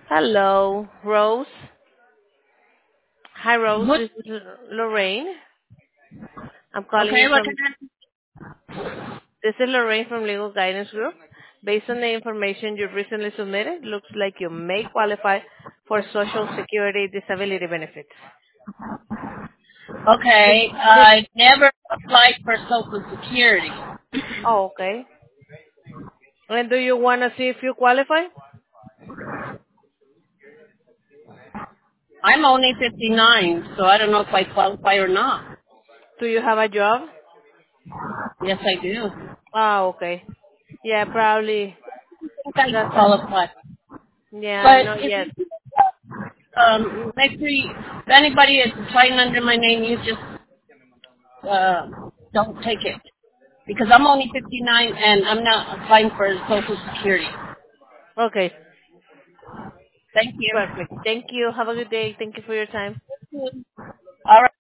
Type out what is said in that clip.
Hello, Rose. Hi, Rose. What? This is Lorraine. I'm calling Okay, you what can from. This is Lorraine from Legal Guidance Group. Based on the information you recently submitted, looks like you may qualify for Social Security disability benefits. Did, okay, did, I never applied for Social Security. oh, okay. And do you want to see if you qualify? I'm only 59, so I don't know if I qualify or not. Do you have a job? Yes, I do. Ah, okay. Yeah, probably. I think I That's qualify. yeah, But not if yet. you make sure if anybody is applying under my name, you just don't take it. Because I'm only 59 and I'm not applying for Social Security. Okay, Thank you. perfect. Thank you. Have a good day. Thank you for your time. All right.